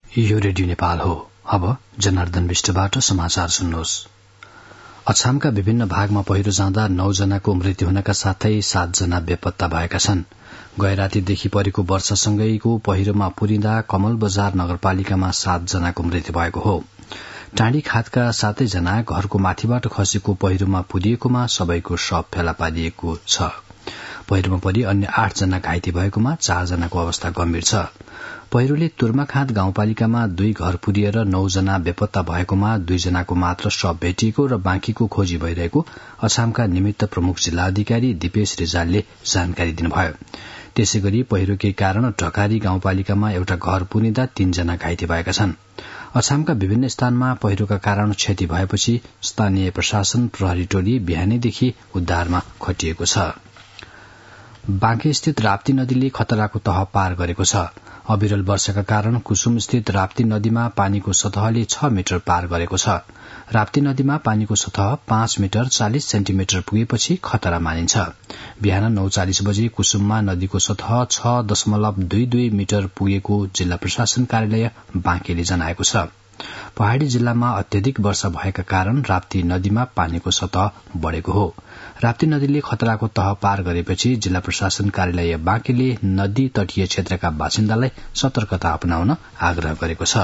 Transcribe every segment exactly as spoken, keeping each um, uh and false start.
यो रेडियो नेपाल हो। अब जनार्दन विष्टबाट समाचार सुन्नुहोस्। अछामका विभिन्न भागमा पहिरो जाँदा नौ जनाको मृत्यु हुनका साथै सात जना बेपत्ता भएका छन्। गए रातीदेखि परेको वर्षासँगैको पहिरोमा पुरिँदा कमल बजार नगरपालिकामा सात जनाको मृत्यु भएको हो। टाँडी खातका सातै जना घरको माथिबाट खसेको पहिरोमा पुरिएकोमा सबैको शव फेला पारिएको छ। पहिरोमा परि अन्य आठ जना घाइते भएकोमा चार जनाको अवस्था गम्भीर छ। पहिरोले तुर्माखाँद गाउँपालिकामा दुई घर पुरिएर नौ जना बेपत्ता भएकोमा दुई जनाको मात्र शव भेटिएको र बाँकीको खोजी भइरहेको अछामका निमित्त प्रमुख जिल्ला अधिकारी दिपेश रिजालले जानकारी दिनुभयो। त्यसै गरी पहिरोकै कारण ढकारी गाउँपालिकामा एउटा घर पुरिँदा तीन जना घाइते भएका छन्। अछामका विभिन्न स्थानमा पहिरोका कारण क्षति भएपछि स्थानीय प्रशासन प्रहरी टोली बिहानैदेखि उद्धारमा खटिएको छ। बाँके स्थित राप्ती नदीले खतराको तह पार गरेको छ। अविरल वर्षाका कारण कुसुम स्थित राप्ती नदीमा पानीको सतहले छ मिटर पार गरेको छ। राप्ती नदीमा पानीको सतह पाँच मिटर चालिस सेन्टिमिटर पुगेपछि खतरा मानिन्छ। बिहान नौ चालिस बजे कुसुममा नदीको सतह छ दशमलव दुई दुई मिटर पुगेको जिल्ला प्रशासन कार्यालय बाँकेले जनाएको छ। पहाड़ी जिल्लामा अत्यधिक वर्षा भएका कारण राप्ती नदीमा पानीको सतह बढ़ेको हो। राप्ती नदीले खतराको तह पार गरेपछि जिल्ला प्रशासन कार्यालय बाँकेले नदी तटीय क्षेत्रका बासिन्दालाई सतर्कता अपनाउन आग्रह गरेको छ।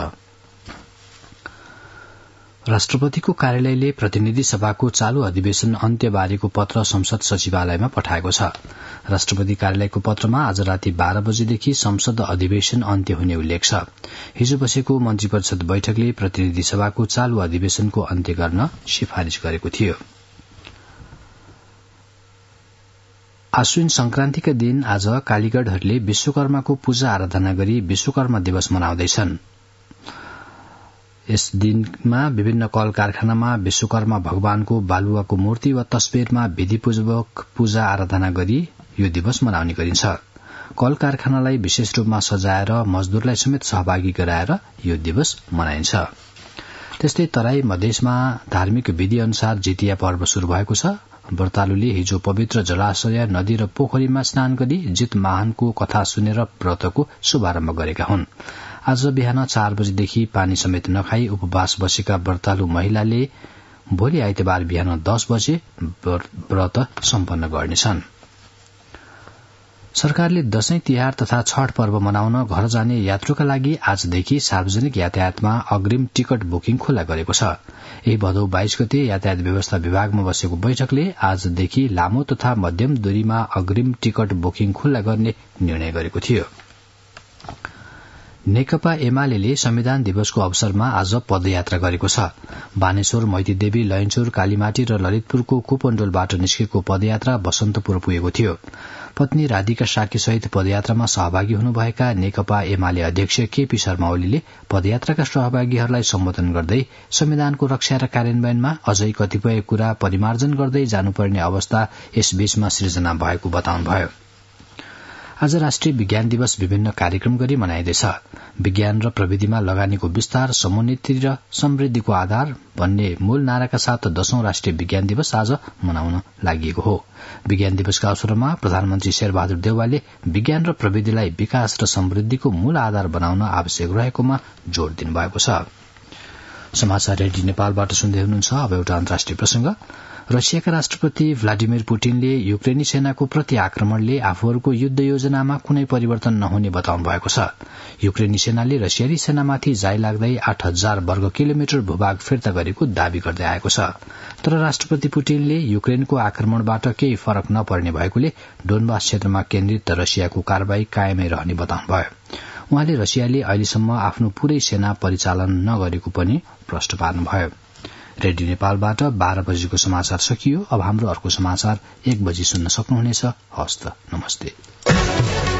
राष्ट्रपतिको कार्यालयले प्रतिनिधि सभाको चालू अधिवेशन अन्त्यबारेको पत्र संसद सचिवालयमा पठाएको छ। राष्ट्रपति कार्यालयको पत्रमा आज राति बाह्र बजेदेखि संसद अधिवेशन अन्त्य हुने उल्लेख छ। हिजो बसेको मन्त्री परिषद बैठकले प्रतिनिधि सभाको चालू अधिवेशनको अन्त्य गर्न सिफारिश गरेको थियो। आश्विन संक्रान्तिका दिन आज कालीगढ़हरूले विश्वकर्माको पूजा आराधना गरी विश्वकर्मा दिवस मनाउँदैछन्। यस दिनमा विभिन्न कल कारखानामा विश्वकर्मा भगवानको बालुवाको मूर्ति वा तस्बिरमा विधिपूर्वक पूजा आराधना गरी यो दिवस मनाउने गरिन्छ। कल कारखानालाई विशेष रूपमा सजाएर मजदूरलाई समेत सहभागी गराएर यो दिवस मनाइन्छ। त्यस्तै तराई मधेसमा धार्मिक विधि अनुसार जितिया पर्व शुरू भएको छ। व्रतालुले हिजो पवित्र जलाशय नदी र पोखरीमा स्नान गरी जित महानको कथा सुनेर व्रतको शुभारम्भ गरेका हुन्। आज बिहान चार बजेदेखि पानी समेत नखाई उपवास बसेका व्रतालु महिलाले भोलि आइतबार बिहान दस बजे व्रत सम्पन्न गर्नेछन्। सरकारले दशैं तिहार तथा छठ पर्व मनाउन घर जाने यात्रुका लागि आजदेखि सार्वजनिक यातायातमा अग्रिम टिकट बुकिङ खुल्ला गरेको छ। यही भदौ बाइस गते यातायात व्यवस्था विभागमा बसेको बैठकले आजदेखि लामो तथा मध्यम दूरीमा अग्रिम टिकट बुकिङ खुल्ला गर्ने निर्णय गरेको थियो। नेकपा एमाले संविधान दिवसको अवसरमा आज पदयात्रा गरेको छ। बानेश्वर मैतीदेवी लयनचुर कालीमाटी र ललितपुरको कुपण्डोलबाट निस्केको पदयात्रा बसन्तपुर पुगेको थियो। पत्नी राधिका साकी सहित पदयात्रामा सहभागी हुनुभएका नेकपा एमाले अध्यक्ष केपी शर्मा ओलीले पदयात्राका सहभागीहरूलाई सम्बोधन गर्दै संविधानको रक्षा र कार्यान्वयनमा अझै कतिपय कुरा परिमार्जन गर्दै जानुपर्ने अवस्था यसबीचमा सृजना भएको बताउनुभयो। आज राष्ट्रिय विज्ञान दिवस विभिन्न कार्यक्रम गरी मनाइँदैछ। विज्ञान र प्रविधिमा लगानीको विस्तार, समुन्नति र समृद्धिको आधार भन्ने मूल नाराका साथ दशौं राष्ट्रिय विज्ञान दिवस आज मनाउन लागि हो। विज्ञान दिवसका अवसरमा प्रधानमन्त्री शेरबहादुर देउवाले विज्ञान र प्रविधिलाई विकास र समृद्धिको मूल आधार बनाउन आवश्यक रहेकोमा जोड़ दिनुभएको छ। समाचार रेडियो नेपालबाट सुन्दै हुनुहुन्छ। अब एउटा अन्तर्राष्ट्रिय प्रसंग। रसियाका राष्ट्रपति भ्लादिमिर पुटिनले युक्रेनी सेनाको प्रति आक्रमणले आफूहरूको युद्ध योजनामा कुनै परिवर्तन नहुने बताउनु भएको छ। युक्रेनी सेनाले रसियाली सेनामाथि जाई लाग्दै आठ हजार वर्ग किलोमिटर भूभाग फिर्ता गरेको दावी गर्दै आएको छ। तर राष्ट्रपति पुटिनले युक्रेनको आक्रमणबाट केही फरक नपर्ने भएकोले डोनबास क्षेत्रमा केन्द्रित रसियाको कारवाही कायमै रहने बताउनुभयो। उहाँले रसियाले अहिलेसम्म आफ्नो पूरै सेना परिचालन नगरेको पनि प्रश्न पार्नुभयो। रेडियो नेपालबाट बाह्र बजेको समाचार सकियो। अब हाम्रो अर्को समाचार एक बजी सुन्न सक्नुहुनेछ। हस्त नमस्ते।